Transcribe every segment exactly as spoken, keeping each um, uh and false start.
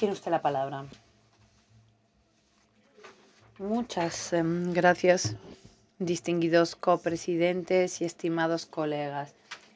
tiene usted la palabra. Muchas eh, gracias, distinguidos copresidentes y estimados colegas.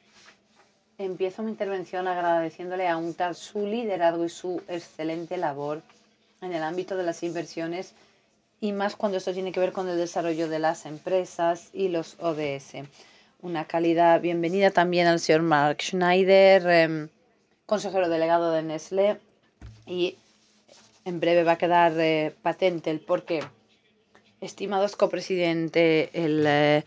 Empiezo mi intervención agradeciéndole a UNCTAD su liderazgo y su excelente labor en el ámbito de las inversiones, y más cuando esto tiene que ver con el desarrollo de las empresas y los O D S. Una cálida bienvenida también al señor Mark Schneider, eh, consejero delegado de Nestlé, y en breve va a quedar eh, patente el porqué. Estimados copresidente, el eh,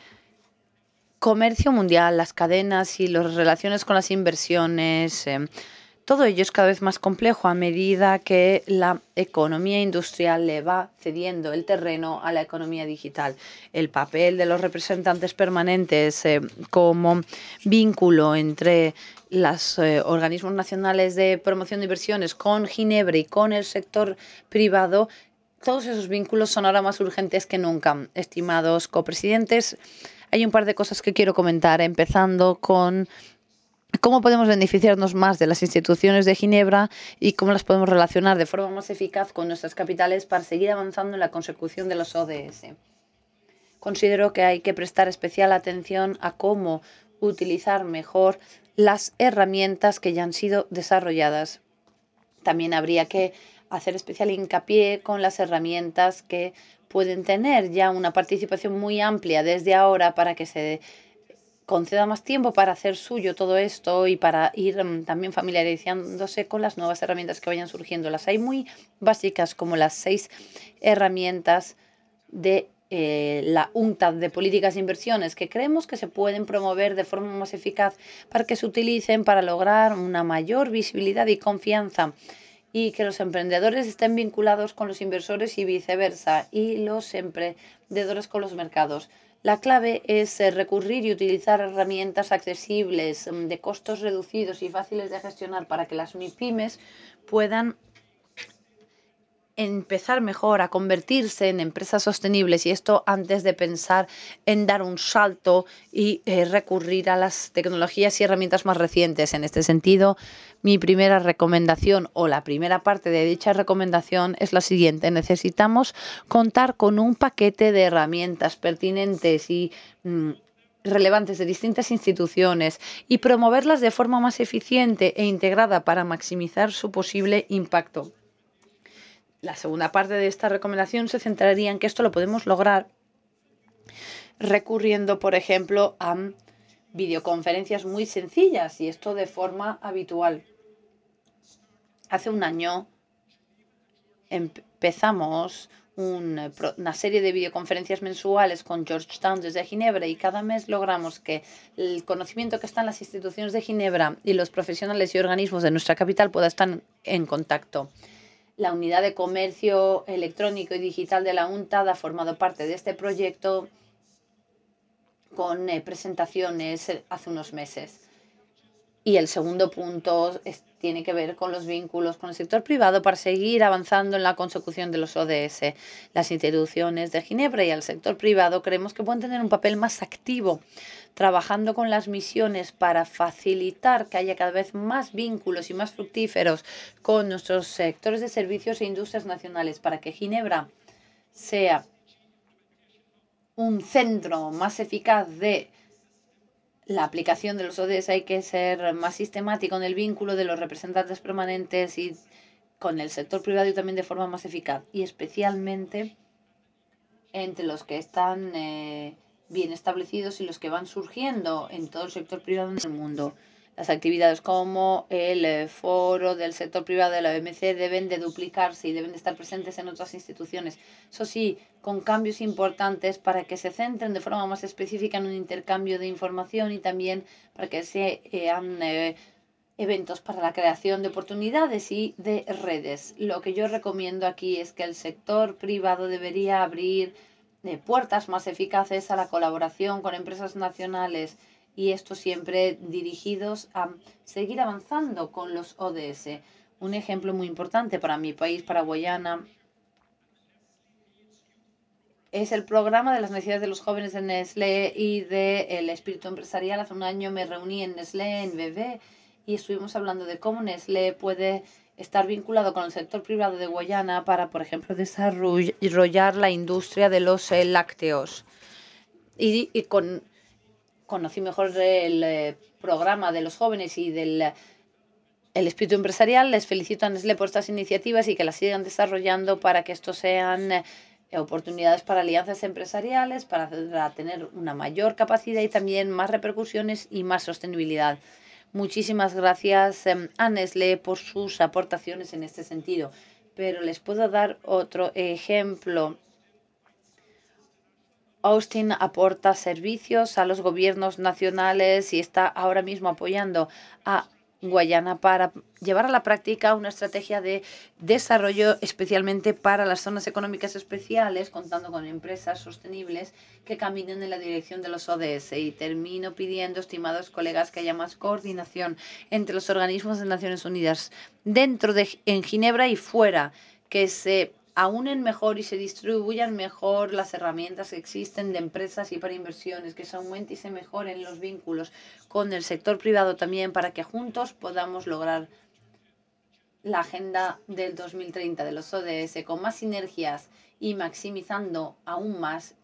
comercio mundial, las cadenas y las relaciones con las inversiones, eh, todo ello es cada vez más complejo a medida que la economía industrial le va cediendo el terreno a la economía digital. El papel de los representantes permanentes eh, como vínculo entre los eh, organismos nacionales de promoción de inversiones con Ginebra y con el sector privado, todos esos vínculos son ahora más urgentes que nunca. Estimados copresidentes, hay un par de cosas que quiero comentar, empezando con cómo podemos beneficiarnos más de las instituciones de Ginebra y cómo las podemos relacionar de forma más eficaz con nuestras capitales para seguir avanzando en la consecución de los O D S. Considero que hay que prestar especial atención a cómo utilizar mejor las herramientas que ya han sido desarrolladas. También habría que hacer especial hincapié con las herramientas que pueden tener ya una participación muy amplia desde ahora para que se conceda más tiempo para hacer suyo todo esto y para ir um, también familiarizándose con las nuevas herramientas que vayan surgiendo. Las hay muy básicas, como las seis herramientas de eh, la UNCTAD de políticas de inversiones, que creemos que se pueden promover de forma más eficaz para que se utilicen para lograr una mayor visibilidad y confianza, y que los emprendedores estén vinculados con los inversores y viceversa, y los emprendedores con los mercados. La clave es recurrir y utilizar herramientas accesibles, de costos reducidos y fáciles de gestionar para que las MIPYMES puedan empezar mejor a convertirse en empresas sostenibles, y esto antes de pensar en dar un salto y eh, recurrir a las tecnologías y herramientas más recientes. En este sentido, mi primera recomendación, o la primera parte de dicha recomendación, es la siguiente. Necesitamos contar con un paquete de herramientas pertinentes y mmm, relevantes de distintas instituciones y promoverlas de forma más eficiente e integrada para maximizar su posible impacto. La segunda parte de esta recomendación se centraría en que esto lo podemos lograr recurriendo, por ejemplo, a videoconferencias muy sencillas, y esto de forma habitual. Hace un año empezamos un, una serie de videoconferencias mensuales con Georgetown desde Ginebra, y cada mes logramos que el conocimiento que está en las instituciones de Ginebra y los profesionales y organismos de nuestra capital pueda estar en contacto. La unidad de comercio electrónico y digital de la UNCTAD ha formado parte de este proyecto con eh, presentaciones hace unos meses. Y el segundo punto es, tiene que ver con los vínculos con el sector privado para seguir avanzando en la consecución de los O D S. Las instituciones de Ginebra y el sector privado creemos que pueden tener un papel más activo, trabajando con las misiones para facilitar que haya cada vez más vínculos y más fructíferos con nuestros sectores de servicios e industrias nacionales, para que Ginebra sea un centro más eficaz de la aplicación de los O D S. Hay que ser más sistemático en el vínculo de los representantes permanentes y con el sector privado, y también de forma más eficaz, y especialmente entre los que están eh, bien establecidos y los que van surgiendo en todo el sector privado en el mundo. Las actividades como el eh, foro del sector privado de la O M C deben de duplicarse y deben de estar presentes en otras instituciones. Eso sí, con cambios importantes para que se centren de forma más específica en un intercambio de información, y también para que sean eh, eventos para la creación de oportunidades y de redes. Lo que yo recomiendo aquí es que el sector privado debería abrir eh, puertas más eficaces a la colaboración con empresas nacionales, y esto siempre dirigidos a seguir avanzando con los O D S. Un ejemplo muy importante para mi país, para Guayana, es el programa de las necesidades de los jóvenes de Nestlé y del espíritu empresarial. Hace un año me reuní en Nestlé, en B B, y estuvimos hablando de cómo Nestlé puede estar vinculado con el sector privado de Guyana para, por ejemplo, desarrollar la industria de los eh, lácteos. Y, y con, conocí mejor el eh, programa de los jóvenes y del el espíritu empresarial. Les felicito a Nestlé por estas iniciativas y que las sigan desarrollando para que esto sean eh, oportunidades para alianzas empresariales, para, para tener una mayor capacidad y también más repercusiones y más sostenibilidad. Muchísimas gracias eh, a Nestlé por sus aportaciones en este sentido. Pero les puedo dar otro ejemplo. Austin aporta servicios a los gobiernos nacionales y está ahora mismo apoyando a Guyana para llevar a la práctica una estrategia de desarrollo especialmente para las zonas económicas especiales, contando con empresas sostenibles que caminen en la dirección de los O D S. Y termino pidiendo, estimados colegas, que haya más coordinación entre los organismos de Naciones Unidas dentro de en Ginebra y fuera, que se aúnen mejor y se distribuyan mejor las herramientas que existen de empresas y para inversiones, que se aumenten y se mejoren los vínculos con el sector privado también, para que juntos podamos lograr la agenda del dos mil treinta de los O D S con más sinergias y maximizando aún más